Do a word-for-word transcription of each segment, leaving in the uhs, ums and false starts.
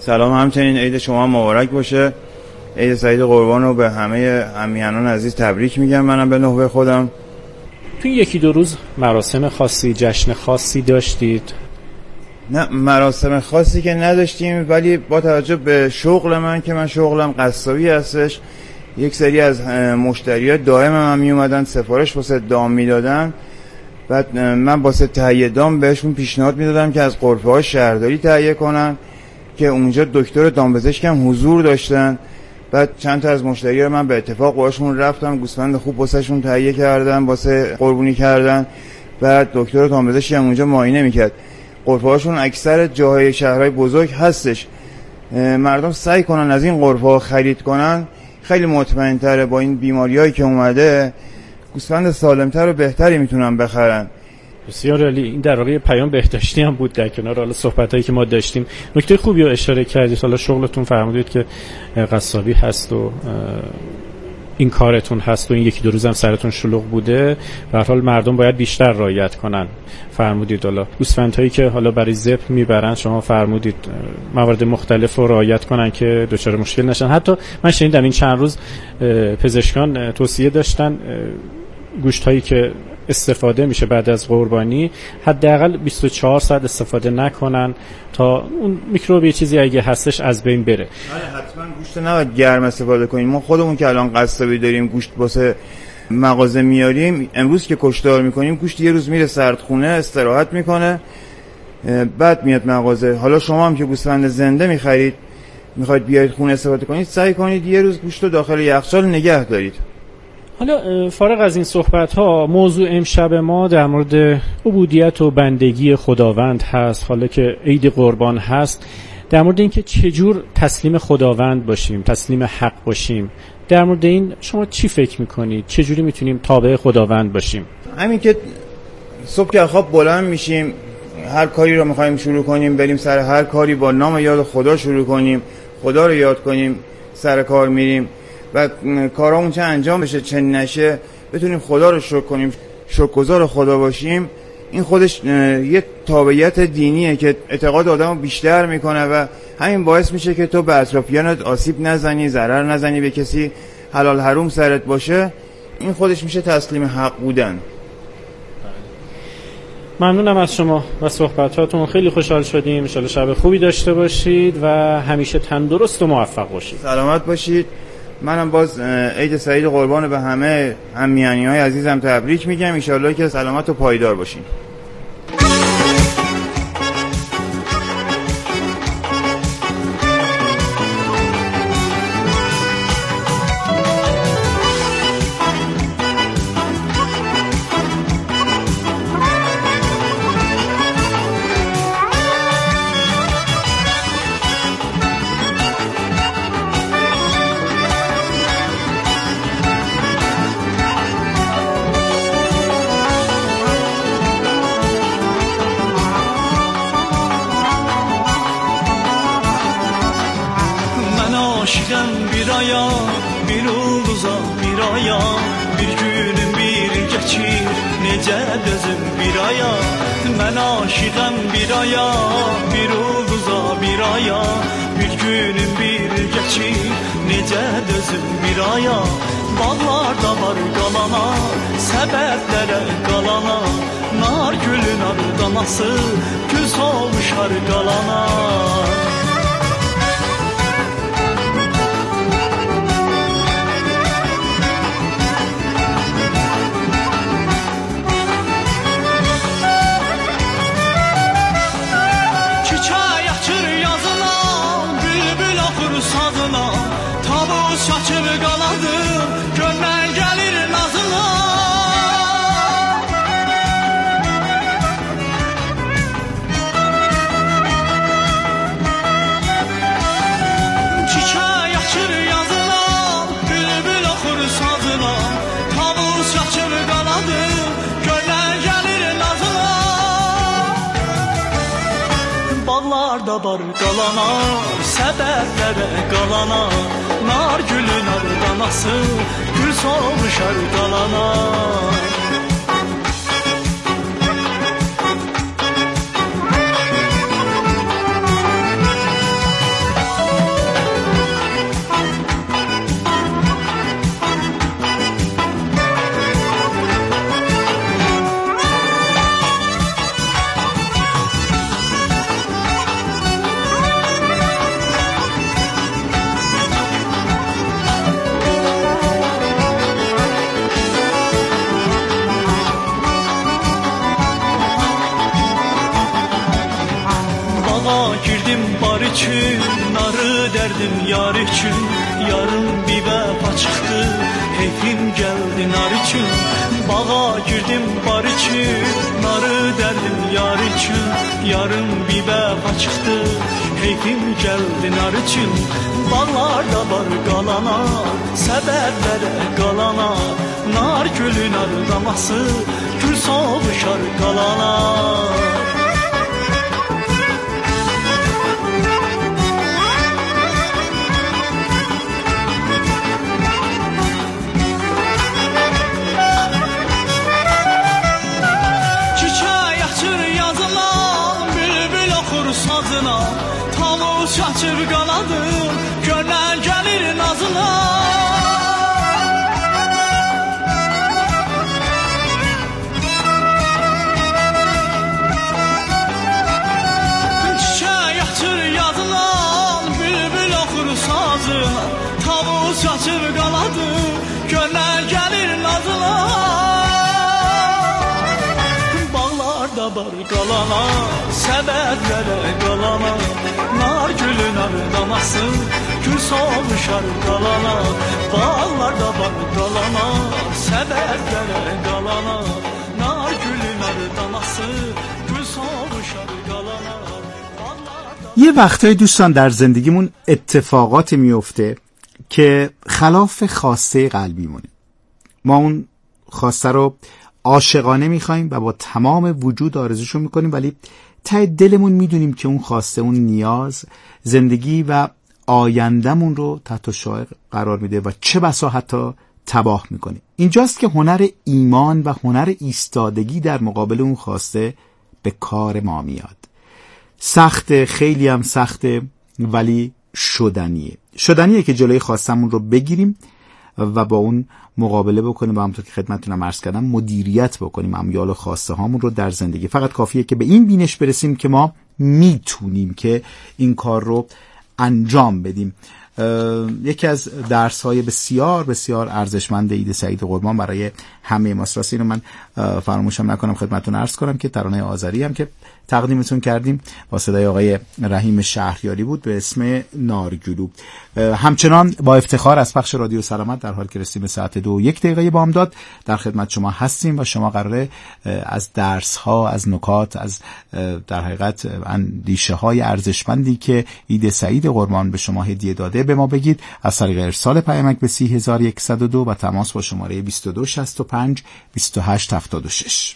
سلام، همچنین عید شما مبارک باشه. عید سعید قربان رو به همه همیهنان عزیز تبریک میگم. منم به نوبه خودم. تو یکی دو روز مراسم خاصی، جشن خاصی داشتید؟ نه، مراسم خاصی که نداشتیم، ولی با توجه به شغل من که من شغلم قصابی هستش، یک سری از مشتریات دائم من می اومدن سفارش واسه دام میدادن. بعد من واسه تهیه دام بهشون پیشنهاد میدادم که از غرفه های شهرداری تهیه کنن که اونجا دکتر دامپزشک هم حضور داشتن. بعد چند تا از مشتریان من به اتفاق باشون رفتم، گوسفند خوب واسهشون تهیه کردن، واسه قربونی کردن. بعد دکتر دامپزشک هم اونجا معاینه میکرد. غرفه هاشون اکثر جاهای شهرهای بزرگ هستش. مردم سعی کنن از این غرفه ها خرید کنن، خیلی مطمئن تره با این بیماریایی که اومده گوسفند سالمتر و بهتری میتونن بخرن. بسیار عالی. این در واقع پیام بهداشتی هم بود در کنار حالا صحبتایی که ما داشتیم. نکته خوبی رو اشاره کردید. حالا شغلتون فرمودید که قصابی هست و این کارتون هست و این یکی دو روز هم سرتون شلوغ بوده. به هر حال مردم باید بیشتر رعایت کنن. فرمودید حالا گوسفندهایی که حالا برای ذبح میبرن، شما فرمودید موارد مختلف رو رعایت کنن که دچار مشکل نشن. حتی من شنیدم این چند روز پزشکان توصیه داشتن گوشت هایی که استفاده میشه بعد از قربانی حداقل بیست و چهار ساعت استفاده نکنن تا اون میکروب یه چیزی اگه هستش از بین بره. آره، حتما گوشت نباید گرم استفاده کنیم. ما خودمون که الان قصابی داریم گوشت واسه مغازه میاریم، امروز که کشتار میکنیم گوشت یه روز میره سردخونه استراحت میکنه، بعد میاد مغازه. حالا شما هم که گوسفند زنده میخرید میخواید بیارید خونه استفاده کنید، سعی کنید یه روز گوشت رو داخل یخچال نگه دارید. حالا فارغ از این صحبت ها، موضوع امشب ما در مورد عبودیت و بندگی خداوند هست. حالا که عید قربان هست، در مورد اینکه چجور تسلیم خداوند باشیم، تسلیم حق باشیم، در مورد این شما چی فکر میکنید؟ چجوری میتونیم تابع خداوند باشیم؟ همین که صبح که خواب بلند میشیم، هر کاری رو میخوایم شروع کنیم، بریم سر هر کاری با نام یاد خدا شروع کنیم، خدا رو یاد کنیم، سر کار میریم و کارامون چه انجام بشه چه نشه بتونیم خدا رو شکر کنیم، شکرگزار خدا باشیم. این خودش یه تابعیت دینیه که اعتقاد آدمو بیشتر میکنه و همین باعث میشه که تو به اطرافیانت آسیب نزنی، ضرر نزنی، به کسی حلال حروم سرت باشه. این خودش میشه تسلیم حق بودن. ممنونم از شما و صحبتاتون، خیلی خوشحال شدیم. ان شاءالله شب خوبی داشته باشید و همیشه تندرست و موفق باشید. سلامت باشید. منم باز عید سعید قربان به همه همیهنی‌های عزیزم تبریک میگم. ان شاءالله که سلامت و پایدار باشین. Aşığım bir aya, bir ulduza bir aya, bir günüm bir geçir, nece dözüm bir aya. Ben aşığım bir aya, bir ulduza bir aya, bir günüm bir geçir, nece dözüm bir aya. Bağlarda var qalana, səbəblərə qalana, nar gülün ardanası, güz olmuşar qalana. Saçımı qaladım, gönlən gəlir nazına. Çiçək açır yazına, bülbül oxur sazına. Tavus saçımı qaladım, gönlən gəlir nazına. Bağlarda var qalana, səbəblərə qalana, nar gülün ardanası, gül solmuş ardalana. üçün, narı dərdim yar üçün. Yarın bir vəfa çıxdı, heyfim gəldi nar üçün. Bağa girdim bar üçün, narı dərdim yar üçün. Yarın bir vəfa çıxdı, heyfim gəldi nar üçün. Bağlarda var qalana, səbəblərə qalana. Nar gülün ardaması, gül soğuşar qalana. Çaçır qanadım, gönlən gəlir nazına. Çiçək açır yazına, bülbül oxur sazına. Tavus çaçır qanadım, gönlən gəlir nazına. Bağlarda bar qalana, səbədlərə qalana. Nar gülün ardaması, gül soğuşar qalana. Bağlarda var qalana, səbətlərə qalana. Nar gülün ardaması, gül soğuşar qalana. یه وقتای دوستان در زندگیمون اتفاقات میفته که خلاف خواسته قلبیمونه. ما اون خواسته رو عاشقانه میخوایم و با تمام وجود آرزوشو میکنیم، ولی ته دلمون میدونیم که اون خواسته، اون نیاز زندگی و آیندمون رو تحت شعاع قرار میده و چه بسا حتی تباه میکنه. اینجاست که هنر ایمان و هنر ایستادگی در مقابل اون خواسته به کار ما میاد. سخته، خیلی هم سخته، ولی شدنیه. شدنیه که جلوی خواستمون رو بگیریم و با اون مقابله بکنیم و همونطور که خدمتتونم عرض کردم مدیریت بکنیم امیال و خواسته هامون رو در زندگی. فقط کافیه که به این بینش برسیم که ما میتونیم که این کار رو انجام بدیم. یکی از درس های بسیار بسیار ارزشمند عید سعید قربان برای همه ماست. راستی اینو من فراموشم نکنم خدمتتون عرض کنم که ترانه آذری هم که تقدیمتون کردیم با صدای آقای رحیم شهریاری بود به اسم نارگلو. همچنان با افتخار از پخش رادیو سلامت در حال که رسیدیم به ساعت دو و یک دقیقه بامداد در خدمت شما هستیم و شما قراره از درس ها، از نکات، از در حقیقت اندیشه های ارزشمندی که عید سعید قربان به شما هدیه داده به ما بگید از طریق ارسال پیامک به سی هزار و صد و دو و تماس با شماره بیست و دو شصت و پنج بیست و هشت هفتاد و شش.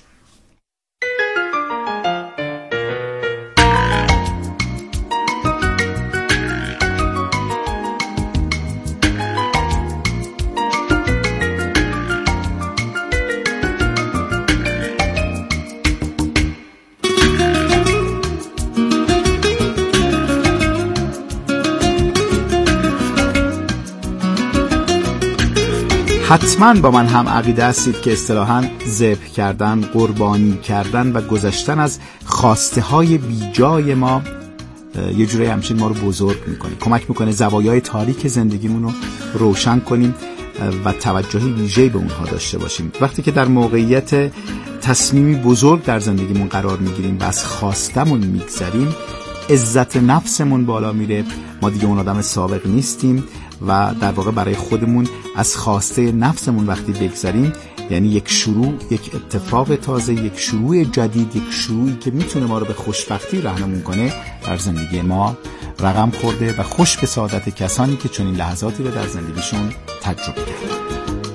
حتما با من هم عقیده هستید که اصطلاحاً ذبح کردن، قربانی کردن و گذشتن از خواسته های بیجای ما یه جوری همچین ما رو بزرگ میکنه، کمک میکنه زوایای تاریک زندگیمون رو روشن کنیم و توجه ویژه‌ای به اونها داشته باشیم. وقتی که در موقعیت تصمیمی بزرگ در زندگیمون قرار میگیریم و از خواستمون میگذریم، عزت نفسمون بالا میره، ما دیگه اون آدم سابق نیستیم و در واقع برای خودمون از خواسته نفسمون وقتی بگذریم یعنی یک شروع، یک اتفاق تازه، یک شروع جدید، یک شروعی که میتونه ما رو به خوشبختی راهنمون کنه در زندگی ما رقم خورده و خوش به سعادت کسانی که چنین لحظاتی رو در زندگیشون تجربه کردن.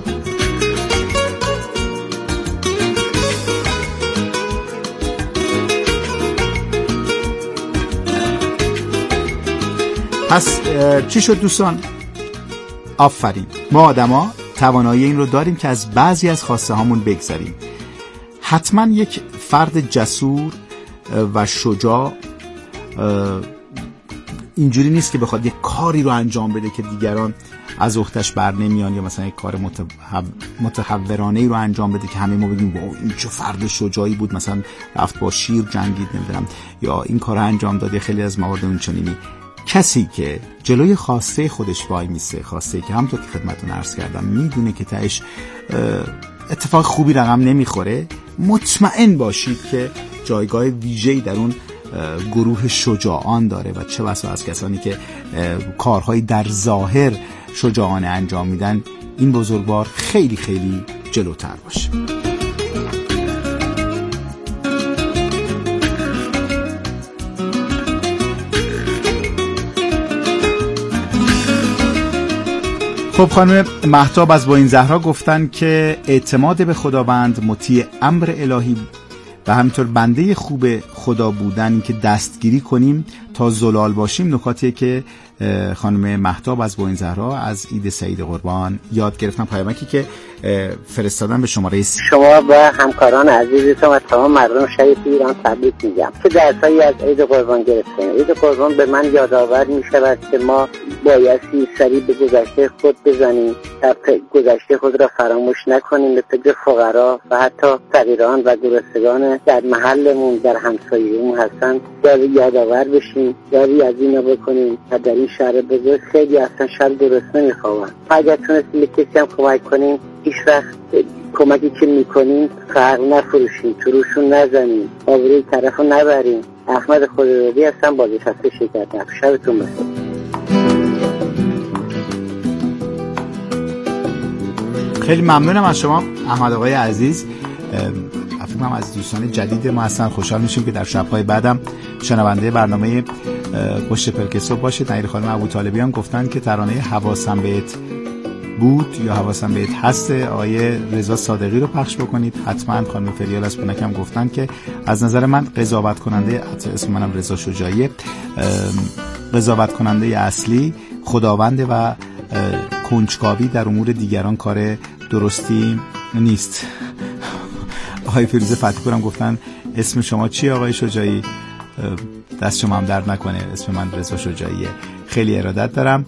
پس چی شد دوستان؟ آفرین، ما آدما توانایی این رو داریم که از بعضی از خواسته هامون بگذریم. حتما یک فرد جسور و شجاع اینجوری نیست که بخواد یک کاری رو انجام بده که دیگران از عهده‌اش بر نمیان، یا مثلا یک کار متحورانه رو انجام بده که همه ما بگیم واو این چه فرد شجاعی بود، مثلا رفت با شیر جنگید، نمیدونم، یا این کار انجام داد. خیلی از موارد اون چنینی. کسی که جلوی خواسته خودش وای میسه، خواسته که همونطور که خدمتتون عرض کردم میدونه که تهش اتفاق خوبی رقم نمیخوره، مطمئن باشید که جایگاه ویژه‌ای در اون گروه شجاعان داره و چه بسا از کسانی که کارهایی در ظاهر شجاعانه انجام میدن این بزرگوار خیلی خیلی جلوتر باشه. خب خانم مهتاب از معین زهرا گفتن که اعتماد به خداوند، مطیع امر الهی و همینطور بنده خوب خدا بودن، این که دستگیری کنیم تا زلال باشیم، نکاتیه که خانم مهتاب از معین زهرا از عید سعید قربان یاد گرفتن. پیامکی که فرستادن به شماره شما و همکاران عزیزتون و تمام مردم شریف ایران تبریک میگم که درسایی از عید قربان گرفتیم. عید قربان به من یادآور میشود که ما بایستی سری به گذشته خود بزنیم، گذشته خود را فراموش نکنیم، به فکر فقرا و حتی فقیران و گرسنگان در محلمون در همسایه‌مون هستن در یادآور بشیم، داری از اینا بکنیم. در این شهر بزرگ خیلی اصلا شب گرسنه میخوابن. اگر تونستیم به کسی هم کمک کنیم، هیچ وقت کمکی که میکنیم فرق نفروشیم، تو روشون نزنیم، آبروی طرفو نبریم. احمد خدادادی هستم، بازنشسته شرکت نفت. شبتون بخیر. خیلی ممنونم از شما احمد آقای عزیز. فکر کنم از دوستان جدید ما هستن. خوشحال میشیم که در شب‌های بعدم شنونده برنامه پشت پلک صبح باشید. نیر خانم ابوطالبی هم گفتن که ترانه حواسم بهت بود یا حواسم بهت هست آقای رضا صادقی رو پخش بکنید حتما. خانم فریال از پونک هم گفتن که از نظر من قضاوت کننده، اسم منم رضا شجاعی، قضاوت کننده اصلی خداونده و کنجکاوی در امور دیگران کار درستی نیست. آقای فیروزه فتحی هم گفتن اسم شما چیه آقای شجاعی؟ دست شما هم درد نکنه، اسم من رضا شجاعیه. خیلی ارادت دارم.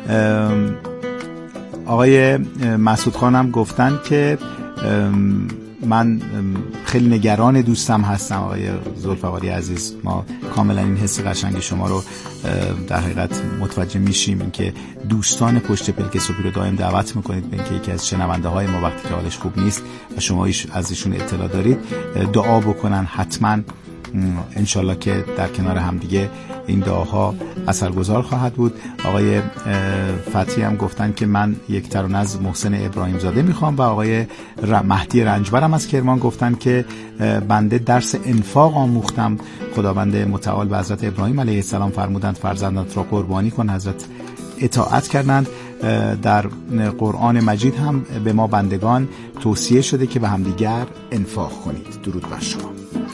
آقای مسعود خان هم گفتن که من خیلی نگران دوستم هستم. آقای ذوالفقاری عزیز، ما کاملا این حس قشنگ شما رو در حقیقت متوجه میشیم، این که دوستان پشت پلک صبحی رو دائم دعوت میکنید به اینکه یکی از شنونده های ما وقتی که حالش خوب نیست و شما از ایشون اطلاع دارید دعا بکنن. حتما انشالله که در کنار هم دیگه این دعاها اثرگذار خواهد بود. آقای فتحی هم گفتن که من یک ترانه از محسن ابراهیم زاده میخوام و آقای مهدی رنجبرم از کرمان گفتن که بنده درس انفاق آموختم. خداوند متعال به حضرت ابراهیم علیه السلام فرمودند فرزندت را قربانی کن، حضرت اطاعت کردند. در قرآن مجید هم به ما بندگان توصیه شده که به همدیگر انفاق کنید. درود بر شما.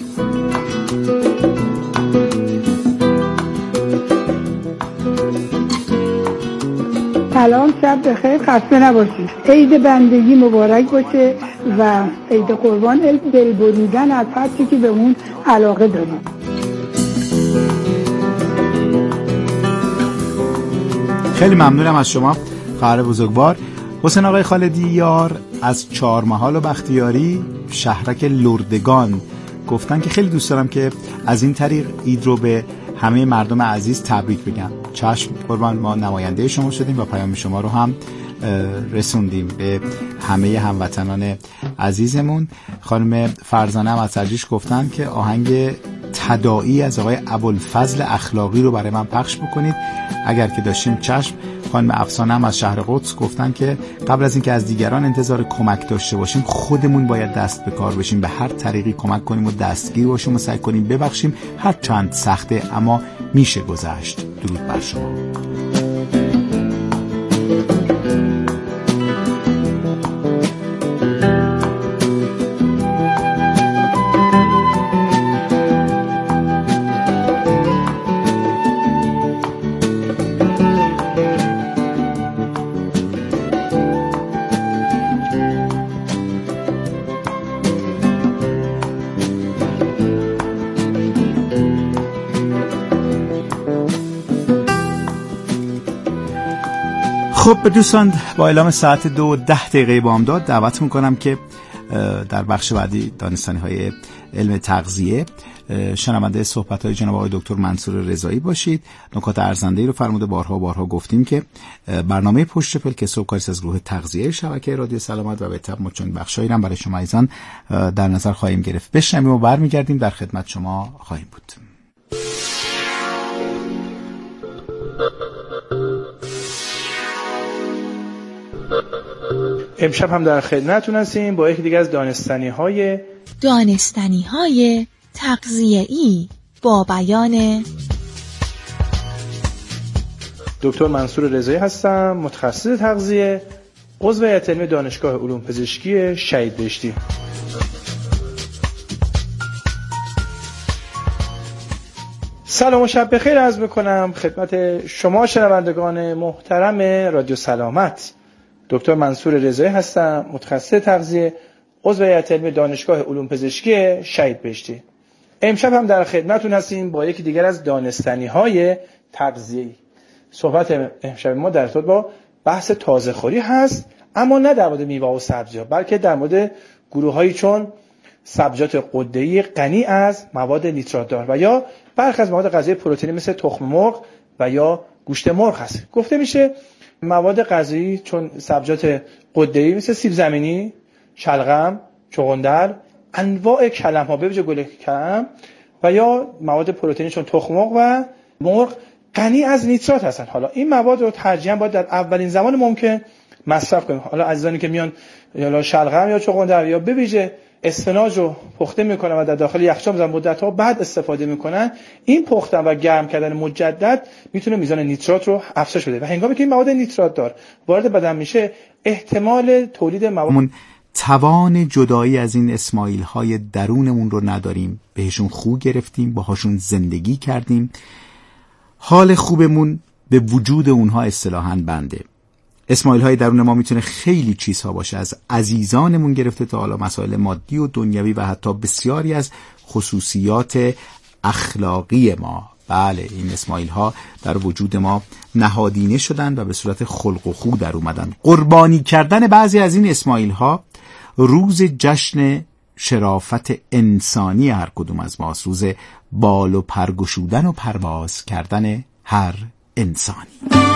سلام، شب بخیر، خسته نباشید. عید بندگی مبارک باشه و عید قربان دل بریدن از هر چیزی که به اون علاقه داریم. خیلی ممنونم از شما خواهر بزرگوار. حسین آقای خالدی یار از چهارمحال و بختیاری شهرک لردگان گفتن که خیلی دوست دارم که از این طریق عید رو به همه مردم عزیز تبریک بگم. چشم قربان، ما نماینده شما شدیم و پیام شما رو هم رسوندیم به همه هموطنان عزیزمون. خانم فرزانه هم از ترجیش گفتن که آهنگ تداعی از آقای ابوالفضل اخلاقی رو برای من پخش بکنید اگر که داشتیم. چشم. خانم افسانه هم از شهر قدس گفتن که قبل از اینکه از دیگران انتظار کمک داشته باشیم خودمون باید دست به کار بشیم، به هر طریقی کمک کنیم و دستگیر باشیم و سعی کنیم ببخشیم. هر چند سخته اما میشه گذشت. درود بر شما. خب به دوستان با اعلام ساعت دو و ده دقیقه بامداد دعوت میکنم که در بخش بعدی دانستانی های علم تغذیه شنونده صحبت های جناب آقای دکتر منصور رضایی باشید. نکات ارزنده‌ای رو فرموده بارها بارها گفتیم که برنامه پشت پلک صبح کاری از گروه تغذیه شبکه رادیو سلامت و به تبع چون بخشایی هم برای شما ایزان در نظر خواهیم گرفت. بشنویم و برمیگردیم در خدمت شما خواهیم بود. امشب هم در خدمتتون هستیم با یکی دیگه از دانستنی‌های دانستنی‌های تغذیه‌ای با بیان دکتر منصور رضایی هستم، متخصص تغذیه، عضو هیئت علمی دانشگاه علوم پزشکی شهید بهشتی. سلام و شب بخیر عرض می‌کنم خدمت شما شنوندگان محترم رادیو سلامت. دکتر منصور رضایی هستم، متخصص تغذیه، عضو هیئت علمی دانشگاه علوم پزشکی شهید بهشتی. امشب هم در خدمتتون هستیم با یکی دیگر از دانستنی‌های تغذیه‌ای. صحبت امشب ما در ارتباط با بحث تازه‌خوری هست، اما نه در مورد میوه و سبزی‌ها، بلکه در مورد گروه‌هایی چون سبزیجات غده‌ای غنی از مواد نیترات‌دار و یا برخی از مواد غذایی پروتئینی مثل تخم مرغ و یا گوشت مرغ هست. گفته میشه مواد غذایی چون سبزیجات غده‌ای مثل سیب زمینی، شلغم، چغندر، انواع کلم‌ها به ویژه گل کلم و یا مواد پروتئینی چون تخم مرغ و مرغ غنی از نیترات هستن. حالا این مواد رو ترجیحاً باید در اولین زمان ممکن مصرف کنیم. حالا عزیزانی که میان یا شلغم یا چغندر یا به ویژه اسفناج رو پخته میکنن و در داخل یخچال میذارن مدت‌ها بعد استفاده میکنن، این پختن و گرم کردن مجدد میتونه میزان نیترات رو افزایش بده و هنگامی که این مواد نیترات دار وارد بدن میشه احتمال تولید مواد توان جدایی از این اسماعیل های درونمون رو نداریم، بهشون خو گرفتیم، باهاشون زندگی کردیم، حال خوبمون به وجود اونها اصطلاحاً بنده. اسماعیل های درون ما میتونه خیلی چیزها باشه، از عزیزانمون گرفته تا حالا مسائل مادی و دنیوی و حتی بسیاری از خصوصیات اخلاقی ما. بله، این اسماعیل ها در وجود ما نهادینه شدن و به صورت خلق و خو در اومدن. قربانی کردن بعضی از این اسماعیل ها روز جشن شرافت انسانی هر کدوم از ماست، روز بال و پرگشودن و پرواز کردن هر انسانی.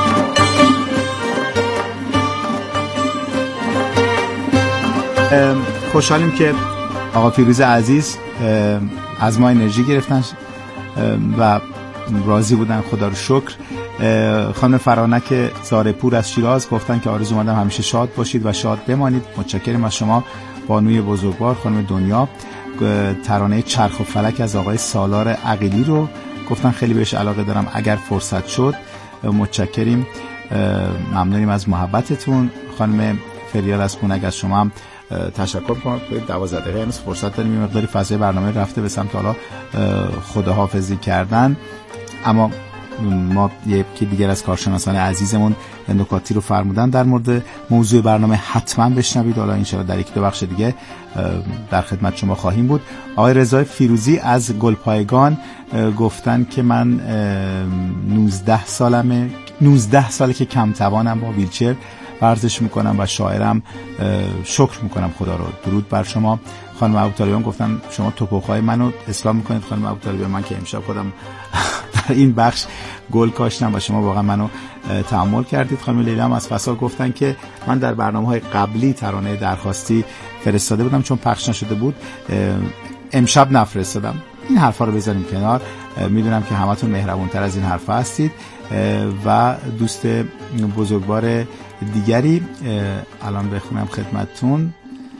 خوشحالیم که آقا فیروز عزیز از ما انرژی گرفتن و راضی بودن، خدا رو شکر. خانم فرانک زارپور از شیراز گفتن که آرزو مندم همیشه شاد باشید و شاد بمانید. متشکرم از شما. بانوی بزرگوار خانم دنیا ترانه چرخ و فلک از آقای سالار عقیلی رو گفتن خیلی بهش علاقه دارم، اگر فرصت شد. متشکریم، ممنونیم از محبتتون. خانم فریال از خونک از شما هم تشکر کنم. توی دوازده دقیقه هنوز فرصت داریم، یه مقداری فضای برنامه رفته به سمت حالا خداحافظی کردن، اما ما یکی دیگر از کارشناسان عزیزمون نکاتی رو فرمودن در مورد موضوع برنامه، حتما بشنوید. حالا انشاءالله در یک دو بخش دیگه در خدمت شما خواهیم بود. آقای رضای فیروزی از گلپایگان گفتن که من نوزده سالمه نوزده ساله که کم توانم، با ویلچر ورزش میکنم و شاعرم، شکر میکنم خدا رو. درود بر شما. خانم ابوطالبیان گفتن شما توپخ‌های منو اصلاح میکنید. خانم ابوطالبیان، من که امشب خودم در این بخش گل کاشتم و شما واقعا منو تحمل کردید. خانم لیلا هم از فسا گفتن که من در برنامه‌های قبلی ترانه درخواستی فرستاده بودم چون پخش نشده بود، امشب نفرستادم. این حرفا رو بذاریم کنار. میدونم که همتون مهربونتر از این حرفا هستید و دوست بزرگوار دیگری الان بخونم خدمتتون،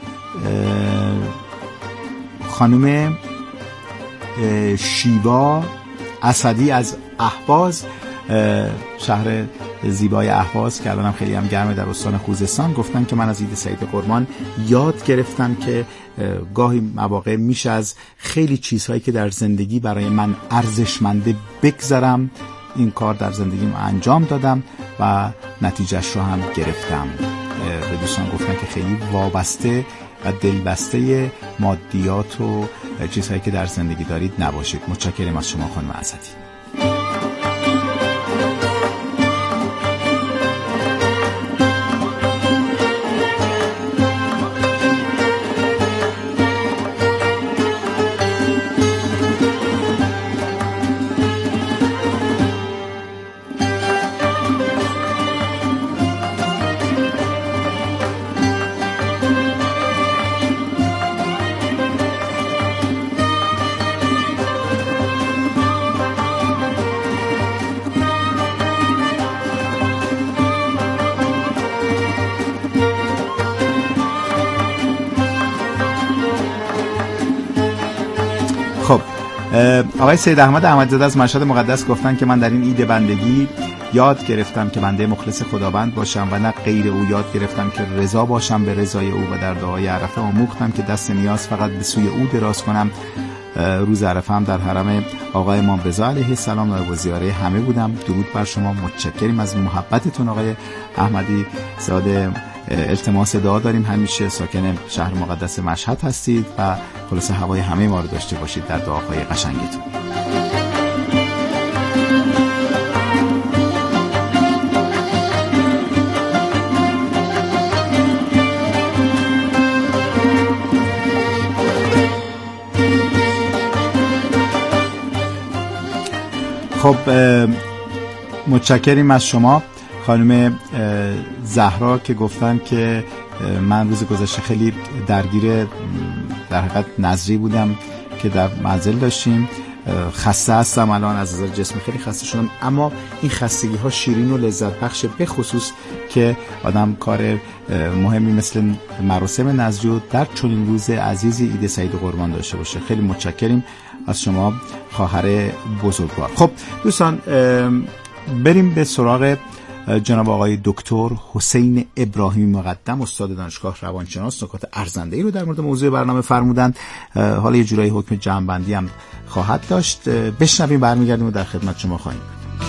خانم شیوا اسدی از اهواز، شهر زیبای اهواز که الان هم خیلی هم گرمه در استان خوزستان، گفتن که من از عید سعید قربان یاد گرفتم که گاهی مواقع میشه از خیلی چیزهایی که در زندگی برای من ارزشمنده بگذارم. این کار در زندگیم انجام دادم و نتیجهش رو هم گرفتم. به دوستان گفتن که خیلی وابسته و دلبسته مادیات و چیزهایی که در زندگی دارید نباشید. متشکرم از شما خانم اسدی. خب آقای سید احمد احمدزاده از مشهد مقدس گفتن که من در این عید بندگی یاد گرفتم که بنده مخلص خداوند باشم و نه غیر او. یاد گرفتم که رضا باشم به رضای او و در دعای عرفه آموختم که دست نیاز فقط به سوی او دراز کنم. روز عرفه هم در حرم آقای امام رضا علیه السلام و زیاره همه بودم. درود بر شما، متشکریم از محبتتون آقای احمدی زاده. التماس دعا داریم، همیشه ساکن شهر مقدس مشهد هستید و خلاص هوای همه ما رو داشته باشید در دعاهای قشنگتون. خب متشکریم از شما خانم زهرا که گفتن که من روز گذشته خیلی درگیر در حقیقت نظری بودم که در منزل داشتیم. خسته هستم الان، از نظر جسمی خیلی خسته شدم، اما این خستگی ها شیرین و لذت بخشه، به خصوص که آدم کار مهمی مثل مراسم نظری رو در چنین روز عزیزی عید سعید قربان داشته باشه. خیلی متشکریم از شما خواهر بزرگوار. خب دوستان بریم به سراغ جناب آقای دکتر حسین ابراهیمی مقدم، استاد دانشگاه روانشناس. نکات ارزنده‌ای رو در مورد موضوع برنامه فرمودند. حالا یه جورایی حکم جمع‌بندی هم خواهد داشت. بشنویم، برمیگردیم و در خدمت شما خواهیم.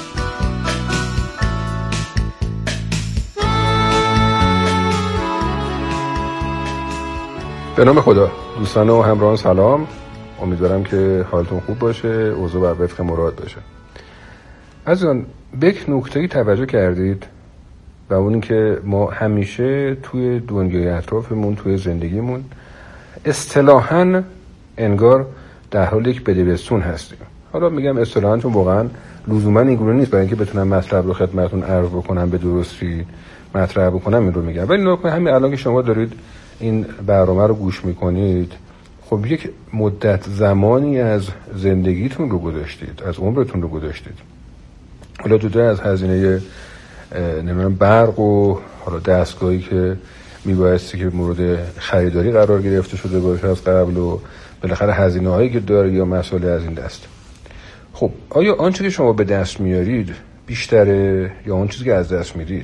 به نام خدا. دوستان و همراهان سلام. امیدوارم که حالتون خوب باشه، اوضاع بر وفق مراد باشه. عزیزان، به یک نکته‌ای توجه کردید و اون که ما همیشه توی دنیای اطرافمون، توی زندگیمون اصطلاحاً انگار در حال یک بدبستون هستیم. حالا میگم اصطلاحاً چون واقعاً لزوماً اینگونه نیست، برای اینکه بتونم مطلب رو خدمتتون عرض بکنم به درستی مطرح بکنم این رو میگم. ولی نکته همین الان که شما دارید این برنامه رو گوش میکنید، خب یک مدت زمانی از زندگیتون رو گذاشتید، از عمرتون رو گذاشتید. حالا جدا از هزینه نمیدونم برق و حالا دستگاهی که میبایستی که مورد خریداری قرار گرفته شده باشه از قبل و بالاخره هزینه هایی که داره یا مسائل از این دست. خب آیا آنچه که شما به دست میارید بیشتره یا اون چیزی که از دست میدید؟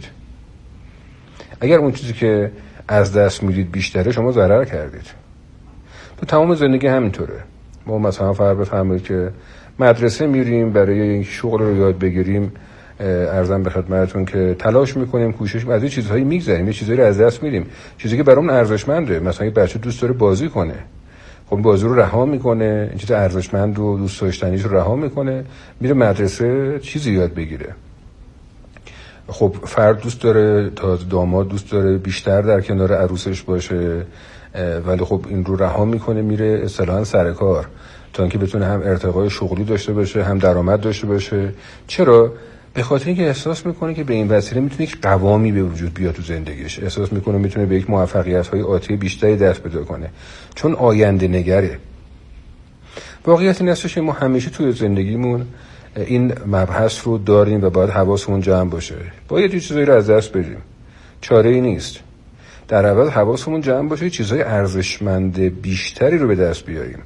اگر اون چیزی که از دست میدید بیشتره، شما ضرر کردید. تو تمام زندگی همینطوره. ما مثلا فرض بفرمایید که مدرسه میریم برای این شغل رو یاد بگیریم، عرضم به خدمتتون که تلاش میکنیم، کوشش از این چیزهایی میگذریم، یه چیزایی رو از دست میدیم، چیزی که برامون ارزشمنده. مثلا یه بچه دوست داره بازی کنه، خب بازی رو رها میکنه، این چیز ارزشمند رو دوست داشتنیش رو رها میکنه، میره مدرسه چیزی یاد بگیره. خب فرد دوست داره، تا داماد دوست داره بیشتر در کنار عروسش باشه، ولی خب این رو رها میکنه، میره اصطلاحاً سر کار تا اینکه بتونه هم ارتقای شغلی داشته باشه، هم درآمد داشته باشه. چرا؟ به خاطر اینکه احساس میکنه که به این وسیله میتونه یک قوامی به وجود بیاد تو زندگیش، احساس میکنه میتونه به یک موفقیت‌های آتی بیشتری دست پیدا کنه، چون آینده نگره. واقعیت این هستش که ما همیشه توی زندگیمون این مبحث رو داریم و باید حواسمون جمع باشه. باید یه چیزایی رو از دست بدیم، چاره ای نیست. در عوض حواسمون جمع باشه، چیزهای ارزشمند بیشتری رو به دست بیاریم.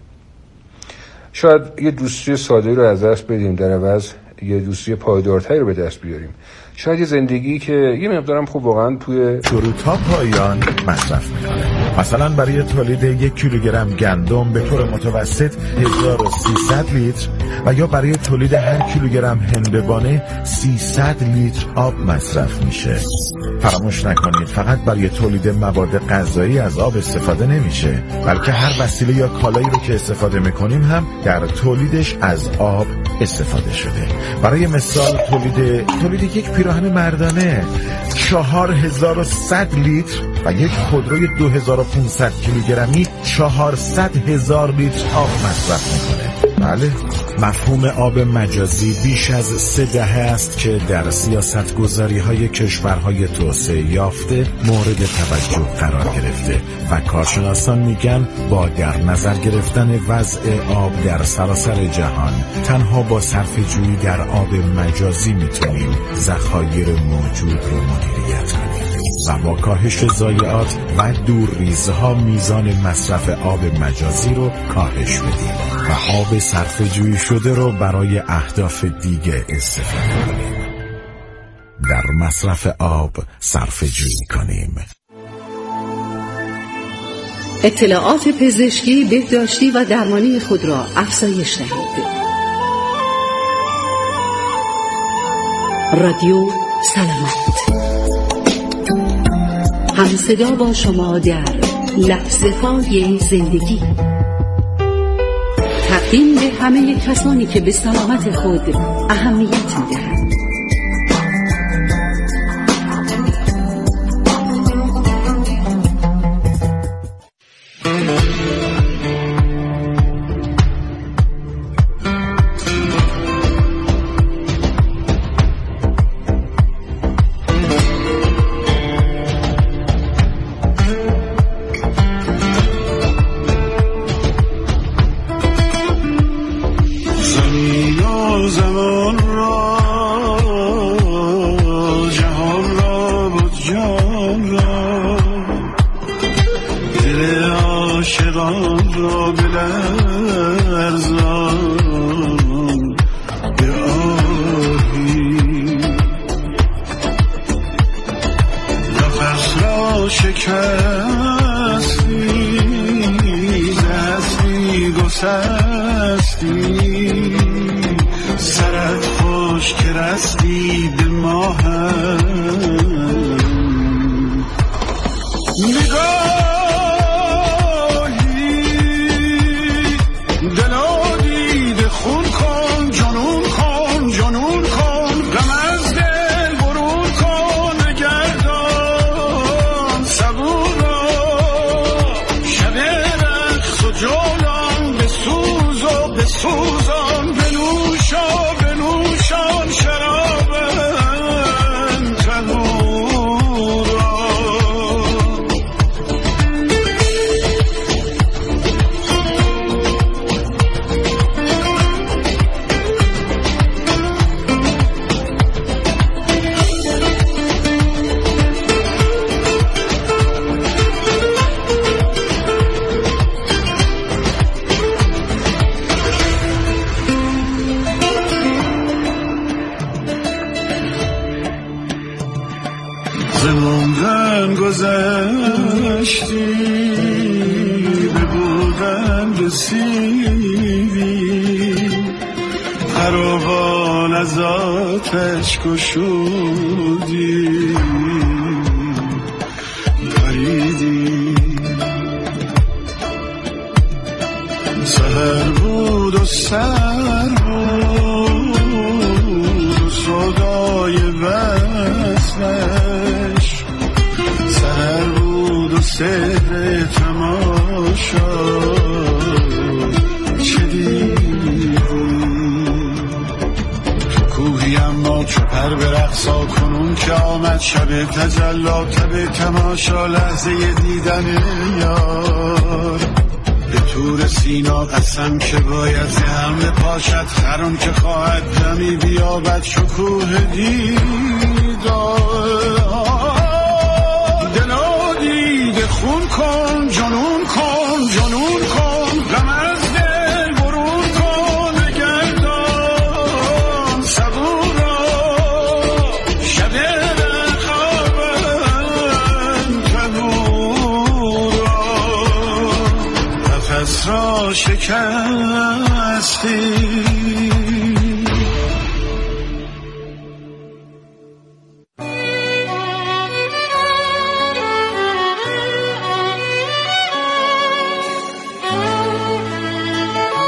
شاید یه دوستی ساده رو از دست بدیم، در عوض یه دوستی پایدارتری رو به دست بیاریم. شاید یه زندگی که یه مقدارم خوب واقعا توی شروع تا پایان مصرف میکنه. مثلا برای تولید یک کیلوگرم گندم به طور متوسط هزار و سیصد لیتر و یا برای تولید هر کیلوگرم هندوانه سیصد لیتر آب مصرف میشه. فراموش نکنید فقط برای تولید مواد غذایی از آب استفاده نمیشه، بلکه هر وسیله یا کالایی رو که استفاده میکنیم هم در تولیدش از آب استفاده شده. برای مثال تولید تولید یک پیراهن مردانه چهار هزار و صد لیتر و یک خودروی دو هزار و پانصد کیلوگرمی چهارصد هزار لیتر آب مصرف میکنه. بله، مفهوم آب مجازی بیش از سه دهه است که در سیاست گذاری های کشورهای توسعه یافته مورد توجه قرار گرفته و کارشناسان میگن با در نظر گرفتن وضع آب در سراسر جهان تنها با صرفه‌جویی در آب مجازی میتونیم ذخایر موجود رو مدیریت کنیم و با کاهش ضایعات و دورریزها میزان مصرف آب مجازی رو کاهش بدیم. و آب صرفه‌جویی شده رو برای اهداف دیگه استفاده کنیم. در مصرف آب صرفه‌جویی کنیم. اطلاعات پزشکی، بهداشتی و درمانی خود را افزایش دهید. رادیو سلامت، هم صدا با شما در لحظه های زندگی. تقدیم به همه کسانی که به سلامت خود اهمیت می‌دهند. زموندن گذشتی به بودن رسیدی، خرابان از آتش گشودی پریدی. سحر بود و سر بود و صدای وصلش، سحر بود و سحر تماشا چه دیدی. تو کوهی اما چو پر به رقصا کنون که آمد شب تجلا، تب تماشا لحظه دیدن یار. به تور سینا قسم که باید ز حمله پاشد خران که خواهد دمی بیابد شکوه دیدار. دلا دیده خون کن جنون کن جنون کن، غم از دل برون کن نگردان صبور را شب خوابن تنور را. نفس را شکستی